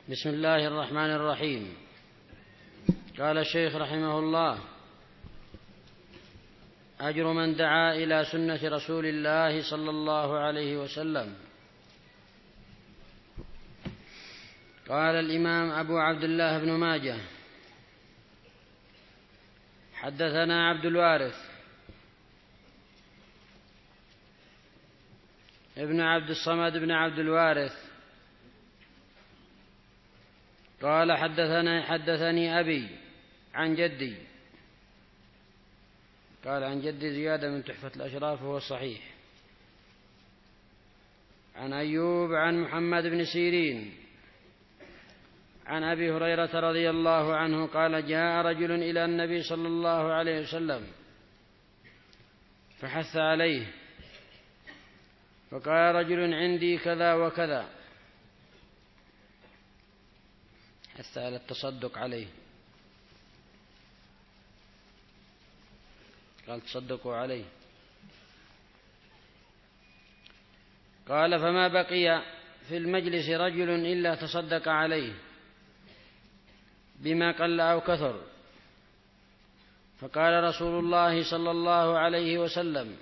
بسم الله الرحمن الرحيم. قال الشيخ رحمه الله: أجر من دعا إلى سنة رسول الله صلى الله عليه وسلم. قال الإمام أبو عبد الله بن ماجه: حدثنا عبد الوارث ابن عبد الصمد بن عبد الوارث قال حدثني أبي عن جدي، قال عن جدي زيادة من تحفة الأشراف وهو الصحيح، عن أيوب عن محمد بن سيرين عن أبي هريرة رضي الله عنه قال: جاء رجل إلى النبي صلى الله عليه وسلم فحث عليه، فقال رجل: عندي كذا وكذا، حث على التصدق عليه، قال: تصدقوا عليه. قال: فما بقي في المجلس رجل إلا تصدق عليه بما قل أو كثر. فقال رسول الله صلى الله عليه وسلم: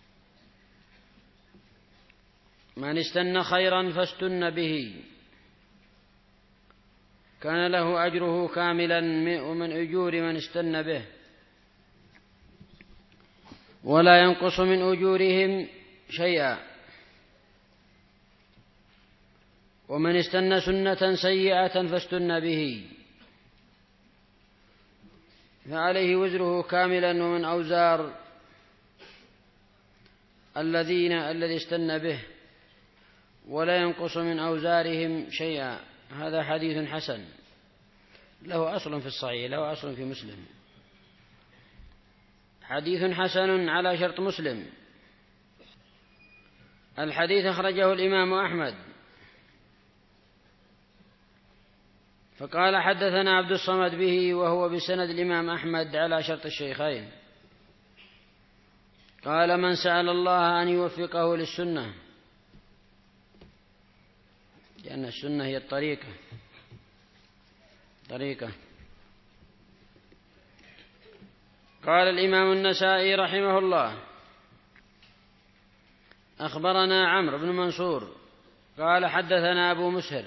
من استنى خيرا فاستن به كان له أجره كاملا من أجور من استنى به، ولا ينقص من أجورهم شيئا. ومن استنى سنة سيئة فاستن به فعليه وزره كاملا ومن أوزار الذي استنى به، ولا ينقص من أوزارهم شيئا. هذا حديث حسن له أصل في الصحيح، له أصل في مسلم، حديث حسن على شرط مسلم. الحديث أخرجه الإمام أحمد. فقال: حدثنا عبد الصمد به، وهو بسند الإمام أحمد على شرط الشيخين. قال: من سأل الله أن يوفقه للسنة، لأن السنة هي الطريقة. قال الإمام النسائي رحمه الله: أخبرنا عمرو بن منصور قال: حدثنا أبو مسهر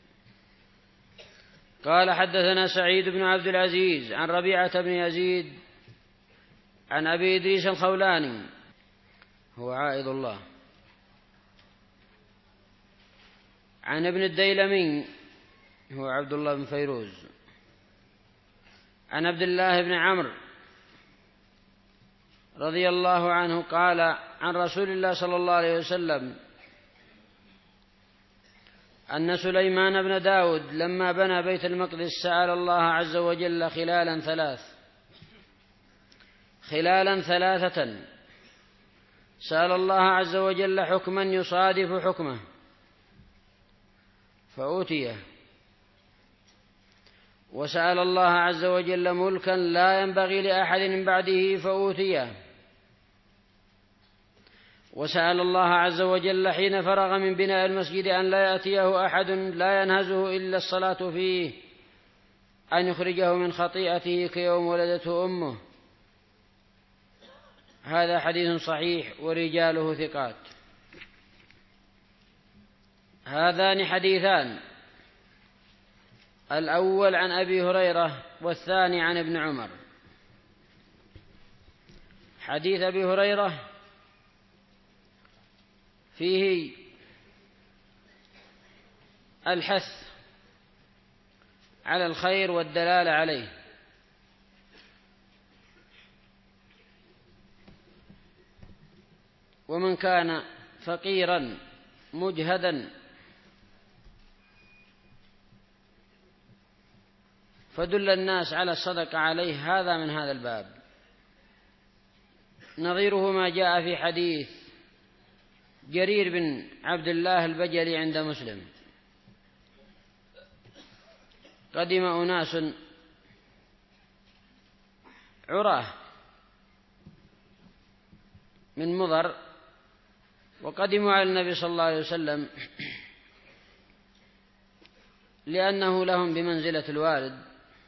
قال: حدثنا سعيد بن عبد العزيز عن ربيعة بن يزيد عن أبي إدريس الخولاني، هو عائذ الله، عن ابن الديلمي، هو عبد الله بن فيروز، عن عبد الله بن عمرو رضي الله عنه قال: عن رسول الله صلى الله عليه وسلم أن سليمان بن داود لما بنى بيت المقدس سأل الله عز وجل خلالا ثلاثة، سأل الله عز وجل حكما يصادف حكمه فأوتيه، وسأل الله عز وجل ملكا لا ينبغي لأحد من بعده فأوتيه، وسأل الله عز وجل حين فرغ من بناء المسجد أن لا يأتيه أحد لا ينهزه إلا الصلاة فيه أن يخرجه من خطيئته كيوم ولدته أمه. هذا حديث صحيح ورجاله ثقات. هذان حديثان، الأول عن أبي هريرة والثاني عن ابن عمر. حديث أبي هريرة فيه الحث على الخير والدلالة عليه، ومن كان فقيرا مجهدا فدل الناس على الصدقة عليه، هذا من هذا الباب. نظيره ما جاء في حديث جرير بن عبد الله البجلي عند مسلم: قدم أناس عراه من مضر وقدموا على النبي صلى الله عليه وسلم لأنه لهم بمنزلة الوالد،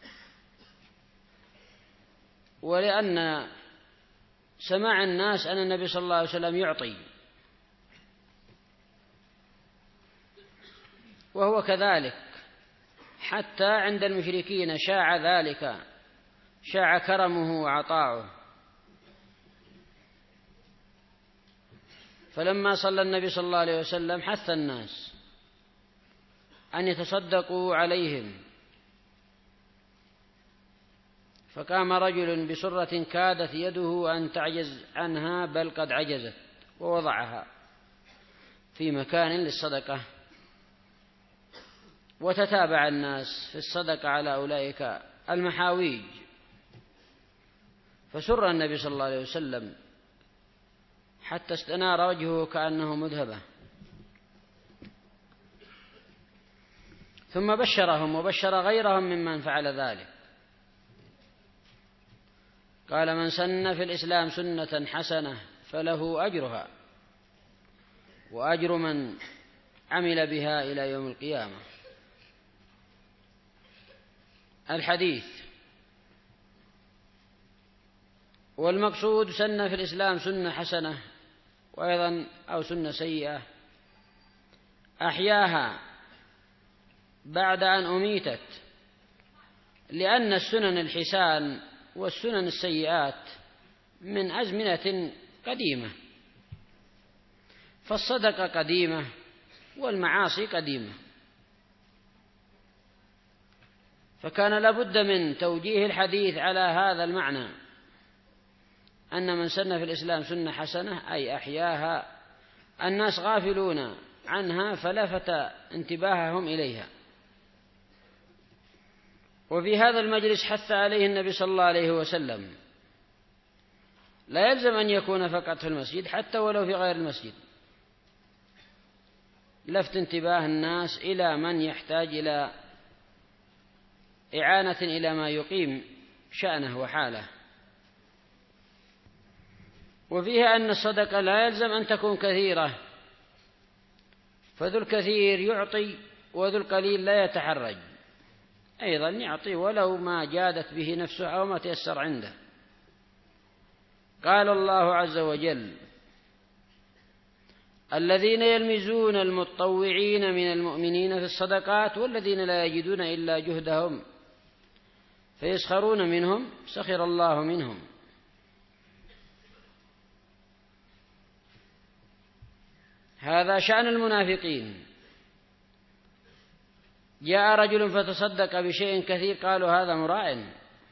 ولأن سماع الناس أن النبي صلى الله عليه وسلم يعطي، وهو كذلك حتى عند المشركين شاع ذلك، شاع كرمه وعطاؤه. فلما صلى النبي صلى الله عليه وسلم حث الناس أن يتصدقوا عليهم، فقام رجل بسرة كادت يده أن تعجز عنها بل قد عجزت، ووضعها في مكان للصدقة، وتتابع الناس في الصدقة على أولئك المحاويج. فسر النبي صلى الله عليه وسلم حتى استنار وجهه كأنه مذهبة، ثم بشرهم وبشر غيرهم ممن فعل ذلك. قال: من سن في الإسلام سنة حسنة فله أجرها وأجر من عمل بها إلى يوم القيامة. الحديث. والمقصود سن في الإسلام سنة حسنة، وأيضا أو سنة سيئة أحياها بعد أن أميتت، لأن السنن الحسان والسنن السيئات من أزمنة قديمة، فالصدقة قديمة والمعاصي قديمة، فكان لابد من توجيه الحديث على هذا المعنى، أن من سن في الإسلام سنة حسنة أي أحياها الناس غافلون عنها فلفت انتباههم إليها. وفي هذا المجلس حث عليه النبي صلى الله عليه وسلم، لا يلزم أن يكون فقط في المسجد، حتى ولو في غير المسجد، لفت انتباه الناس إلى من يحتاج إلى إعانة إلى ما يقيم شأنه وحاله. وفيها أن الصدقة لا يلزم أن تكون كثيرة، فذو الكثير يعطي وذو القليل لا يتحرج، أيضا يعطي ولو ما جادت به نفسه أو ما تيسر عنده. قال الله عز وجل: الذين يلمزون المتطوعين من المؤمنين في الصدقات والذين لا يجدون إلا جهدهم فيسخرون منهم سخر الله منهم. هذا شأن المنافقين. جاء رجل فتصدق بشيء كثير، قالوا هذا مراء،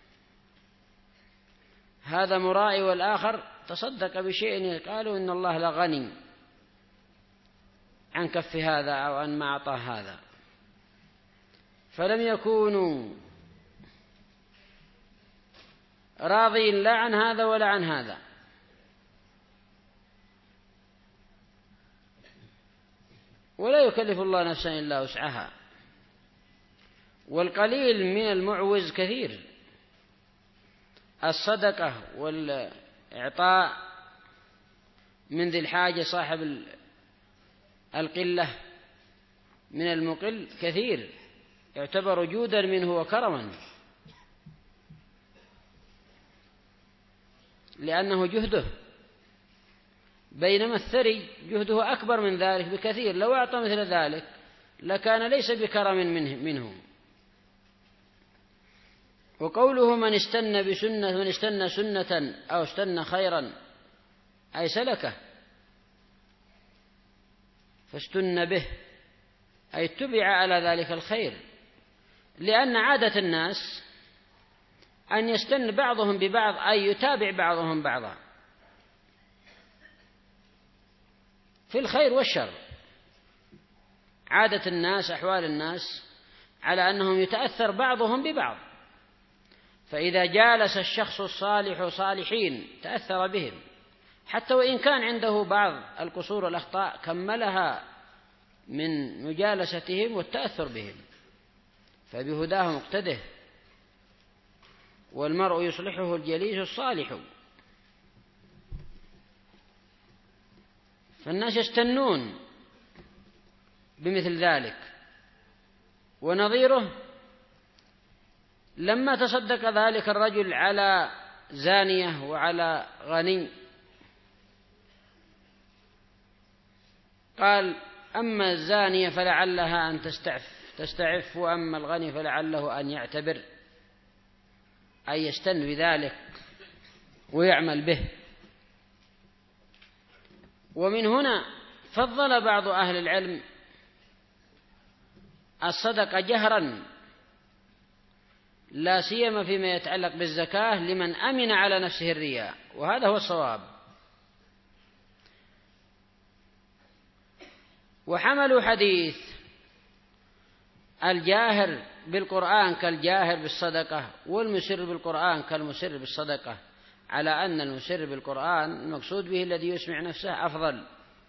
هذا مراء، والآخر تصدق بشيء قالوا إن الله لغني عن كف هذا أو عن ما أعطاه هذا، فلم يكونوا راضين لا عن هذا ولا عن هذا. ولا يكلف الله نفسا إلا وسعها، والقليل من المعوز كثير. الصدقة والإعطاء من ذي الحاجة صاحب القلة من المقل كثير، يعتبر جودا منه وكرما، لأنه جهده، بينما الثري جهده أكبر من ذلك بكثير، لو أعطى مثل ذلك لكان ليس بكرم منه. وقوله من استنى سنة أو استنى خيرا أي سلكه، فاستن به أي اتبع على ذلك الخير، لأن عادة الناس أن يستن بعضهم ببعض أي يتابع بعضهم بعضا في الخير والشر. عادة الناس، أحوال الناس على أنهم يتأثر بعضهم ببعض، فإذا جالس الشخص الصالح صالحين تأثر بهم، حتى وإن كان عنده بعض القصور والأخطاء كملها من مجالستهم والتأثر بهم، فبهداه مقتده، والمرء يصلحه الجليس الصالح. فالناس يستنون بمثل ذلك، ونظيره لما تصدق ذلك الرجل على زانية وعلى غني قال: أما الزانية فلعلها أن تستعف، وأما الغني فلعله أن يعتبر، أي يستن بذلك ويعمل به. ومن هنا فضل بعض أهل العلم الصدقة جهرا، لا سيما فيما يتعلق بالزكاة، لمن أمن على نفسه الرياء، وهذا هو الصواب. وحملوا حديث الجاهر بالقرآن كالجاهر بالصدقة، والمسر بالقرآن كالمسر بالصدقة، على أن المسر بالقرآن المقصود به الذي يسمع نفسه أفضل.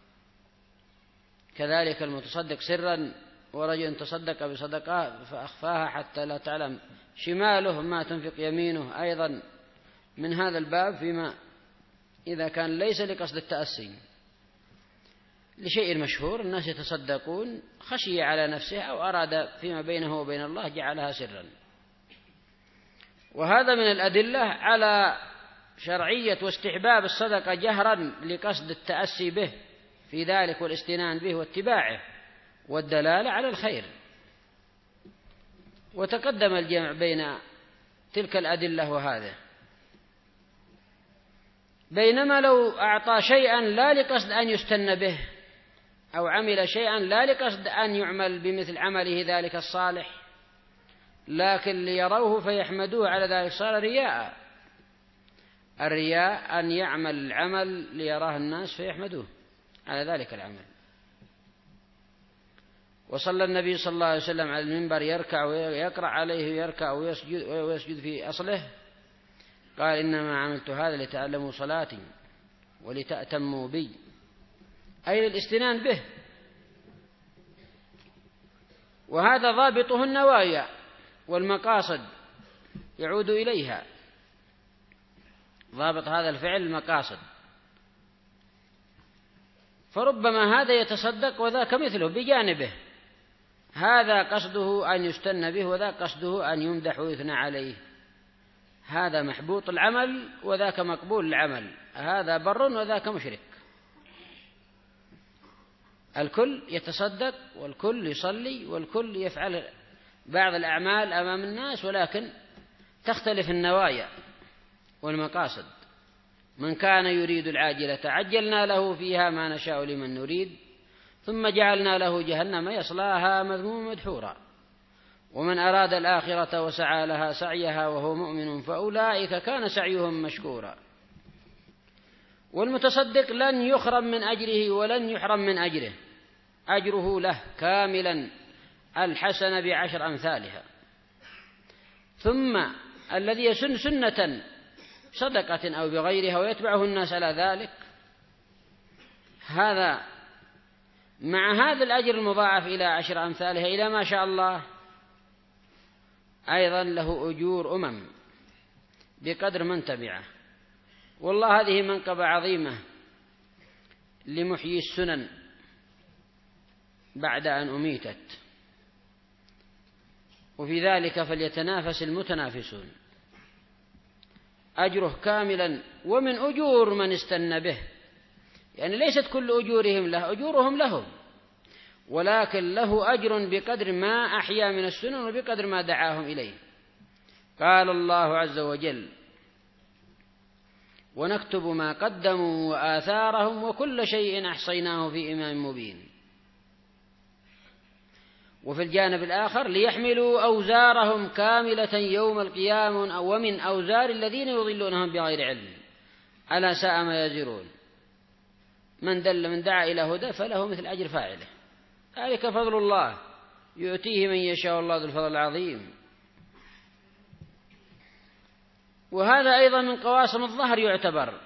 كذلك المتصدق سرا، ورجل تصدق بصدقة فأخفاها حتى لا تعلم شماله ما تنفق يمينه، أيضا من هذا الباب، فيما إذا كان ليس لقصد التأسي لشيء مشهور، الناس يتصدقون خشية على نفسه أو أراد فيما بينه وبين الله جعلها سرا. وهذا من الأدلة على شرعية واستحباب الصدقة جهرا لقصد التأسي به في ذلك والاستنان به واتباعه والدلالة على الخير. وتقدم الجمع بين تلك الأدلة وهذا. بينما لو أعطى شيئا لا لقصد أن يستن به، أو عمل شيئا لا لقصد أن يعمل بمثل عمله ذلك الصالح، لكن ليروه فيحمدوه على ذلك، صار رياء. الرياء أن يعمل العمل ليراه الناس فيحمدوه على ذلك العمل. وصلى النبي صلى الله عليه وسلم على المنبر يركع ويقرأ عليه، ويركع ويسجد في أصله، قال: إنما عملت هذا لتعلموا صلاتي ولتأتموا بي، أي الاستنان به. وهذا ضابطه النوايا والمقاصد، يعود إليها. ضابط هذا الفعل المقاصد، فربما هذا يتصدق وذاك مثله بجانبه، هذا قصده أن يستن به وذاك قصده أن يمدح ويثنى عليه، هذا محبوط العمل وذاك مقبول العمل، هذا بر وذاك مشرك. الكل يتصدق والكل يصلي والكل يفعل بعض الأعمال أمام الناس، ولكن تختلف النوايا والمقاصد. من كان يريد العاجلة عجلنا له فيها ما نشاء لمن نريد ثم جعلنا له جهنم يصلاها مذموما مدحورا، ومن أراد الآخرة وسعى لها سعيها وهو مؤمن فأولئك كان سعيهم مشكورا. والمتصدق لن يخرم من أجره ولن يحرم من أجره، أجره له كاملا، الحسنة بعشر أمثالها. ثم الذي يسن سنة صدقة أو بغيرها ويتبعه الناس على ذلك، هذا مع هذا الأجر المضاعف إلى 10 أمثالها إلى ما شاء الله، أيضا له أجور بقدر من تبعه. والله هذه منقبة عظيمة لمحيي السنن بعد أن أميتت، وفي ذلك فليتنافس المتنافسون. أجره كاملا، ومن أجور من استنى به، يعني ليست كل أجورهم له، أجورهم لهم، ولكن له أجر بقدر ما أحيا من السنن وبقدر ما دعاهم إليه. قال الله عز وجل: ونكتب ما قدموا وآثارهم وكل شيء أحصيناه في إمام مبين. وفي الجانب الآخر: ليحملوا أوزارهم كاملة يوم القيامة ومن أوزار الذين يضلونهم بغير علم ألا ساء ما يزرون. من دعا إلى هدى فله مثل أجر فاعله، ذلك فضل الله يؤتيه من يشاء، الله ذو الفضل العظيم. وهذا أيضا من قواسم الظهر، يعتبر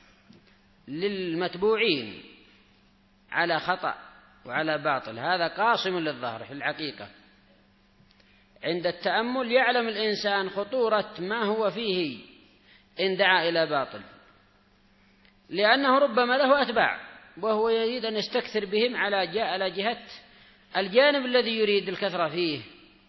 للمتبوعين على خطأ وعلى باطل، هذا قاصم للظهر في الحقيقة. عند التأمل يعلم الإنسان خطورة ما هو فيه إن دعا إلى باطل، لأنه ربما له أتباع وهو يريد أن يستكثر بهم على جهة الجانب الذي يريد الكثرة فيه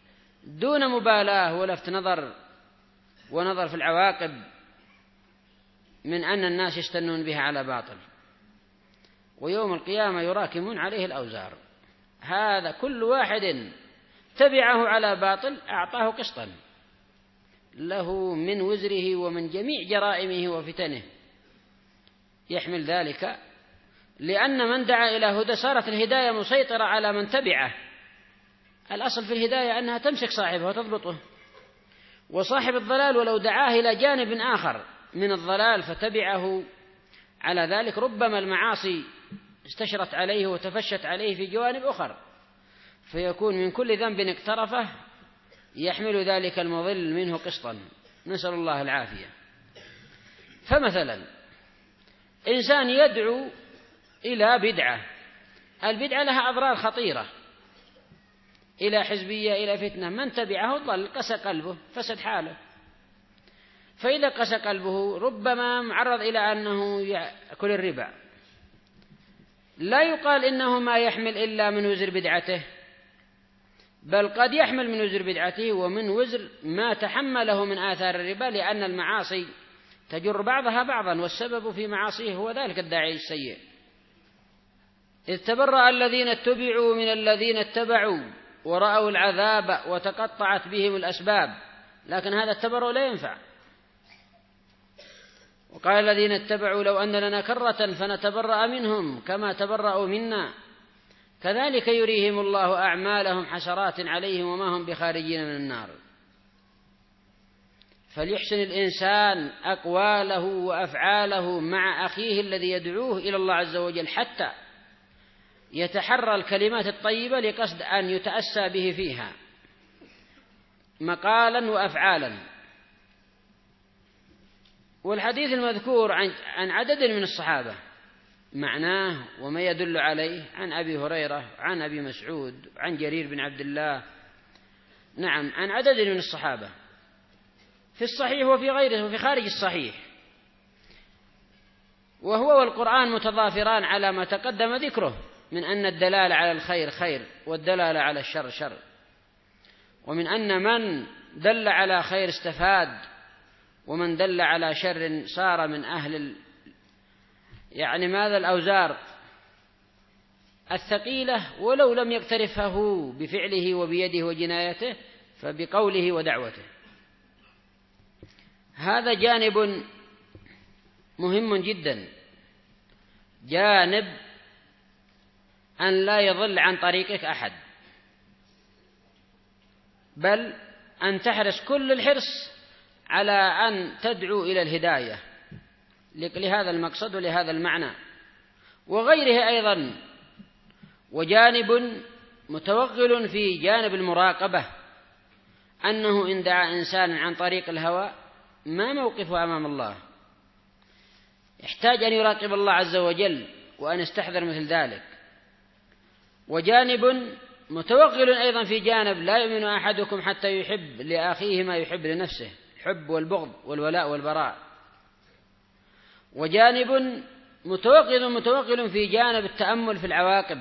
دون مبالاة ولفت نظر ونظر في العواقب من أن الناس يستنون بها على باطل، ويوم القيامة يراكمون عليه الأوزار. هذا كل واحد تبعه على باطل أعطاه قسطا له من وزره ومن جميع جرائمه وفتنه، يحمل ذلك، لأن من دعا إلى هدى صارت الهداية مسيطرة على من تبعه. الأصل في الهداية أنها تمسك صاحبه وتضبطه، وصاحب الضلال ولو دعاه إلى جانب آخر من الضلال فتبعه على ذلك ربما المعاصي استشرت عليه وتفشت عليه في جوانب أخرى، فيكون من كل ذنب اقترفه يحمل ذلك المضل منه قسطا، نسأل الله العافية. فمثلا إنسان يدعو إلى بدعة، البدعة لها أضرار خطيرة، إلى حزبية، إلى فتنة، من تبعه ضل، قسى قلبه، فسد حاله. فإذا قسى قلبه ربما معرض إلى أنه يأكل الربا، لا يقال إنه ما يحمل إلا من وزر بدعته، بل قد يحمل من وزر بدعته ومن وزر ما تحمله من آثار الربا، لأن المعاصي تجر بعضها بعضا، والسبب في معاصيه هو ذلك الداعي السيء. إذ تبرأ الذين اتبعوا من الذين اتبعوا ورأوا العذاب وتقطعت بهم الأسباب، لكن هذا التبرؤ لا ينفع. وقال الذين اتبعوا لو أن لنا كرة فنتبرأ منهم كما تبرأوا منا كذلك يريهم الله أعمالهم حسرات عليهم وما هم بخارجين من النار. فليحسن الإنسان أقواله وأفعاله مع أخيه الذي يدعوه إلى الله عز وجل، حتى يتحرى الكلمات الطيبة لقصد أن يتأسى به فيها مقالا وأفعالا. والحديث المذكور عن عدد من الصحابة معناه وما يدل عليه، عن أبي هريرة، عن أبي مسعود، عن جرير بن عبد الله، نعم، عن عدد من الصحابة في الصحيح وفي غيره وفي خارج الصحيح. وهو والقرآن متضافران على ما تقدم ذكره من أن الدلالة على الخير خير والدلالة على الشر شر، ومن أن من دل على خير استفاد، ومن دل على شر صار من أهل ماذا الأوزار الثقيلة، ولو لم يقترفه بفعله وبيده وجنايته فبقوله ودعوته. هذا جانب مهم جدا، جانب أن لا يضل عن طريقك أحد، بل أن تحرص كل الحرص على أن تدعو إلى الهداية لهذا المقصد ولهذا المعنى وغيره أيضا. وجانب متوغل في جانب المراقبة، أنه إن دعا إنسان عن طريق الهوى ما موقفه أمام الله، يحتاج أن يراقب الله عز وجل وأن يستحذر مثل ذلك. وجانب متوغل أيضا في جانب لا يؤمن أحدكم حتى يحب لأخيه ما يحب لنفسه، الحب والبغض والولاء والبراء. وجانب متوغل في جانب التأمل في العواقب.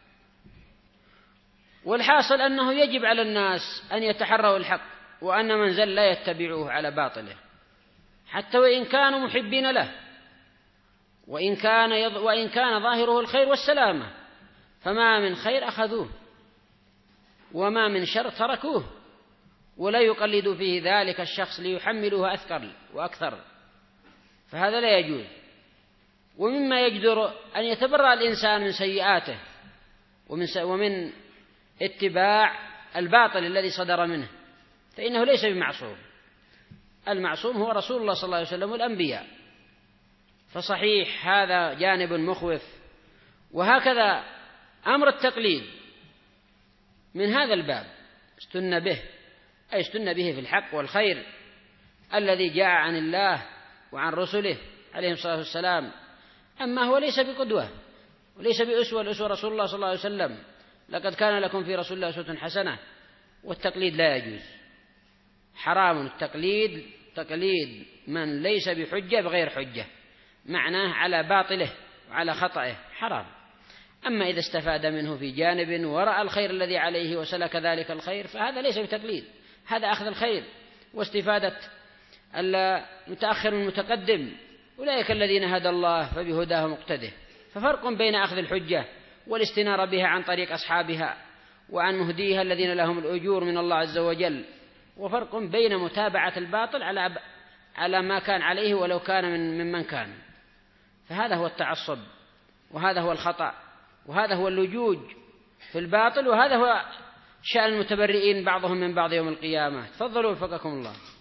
والحاصل أنه يجب على الناس أن يتحروا الحق، وأن من زل لا يتبعوه على باطله حتى وإن كانوا محبين له، وإن كان ظاهره الخير والسلامة، فما من خير أخذوه وما من شر تركوه، ولا يقلدوا فيه ذلك الشخص ليحملوه أثقل وأكثر، فهذا لا يجوز. ومما يجدر أن يتبرأ الإنسان من سيئاته ومن اتباع الباطل الذي صدر منه، فإنه ليس بمعصوم. المعصوم هو رسول الله صلى الله عليه وسلم والأنبياء. فصحيح هذا جانب مخوف. وهكذا أمر التقليد من هذا الباب استن به، أي استن به في الحق والخير الذي جاء عن الله وعن رسله عليهم الصلاة والسلام. أما هو ليس بقدوة وليس بأسوة، الأسوة رسول الله صلى الله عليه وسلم، لقد كان لكم في رسول الله أسوة حسنة. والتقليد لا يجوز، حرام التقليد، تقليد من ليس بحجة بغير حجة، معناه على باطله وعلى خطأه حرام. أما إذا استفاد منه في جانب ورأى الخير الذي عليه وسلك ذلك الخير فهذا ليس بتقليد، هذا أخذ الخير واستفادة المتأخر من المتقدم. أولئك الذين هدى الله فبهداه مقتده. ففرق بين أخذ الحجة والاستنار بها عن طريق أصحابها وعن مهديها الذين لهم الأجور من الله عز وجل، وفرق بين متابعة الباطل على ما كان عليه ولو كان ممن كان. فهذا هو التعصب، وهذا هو الخطأ، وهذا هو اللجوج في الباطل، وهذا هو شأن المتبرئين بعضهم من بعض يوم القيامة. تفضلوا وفقكم الله.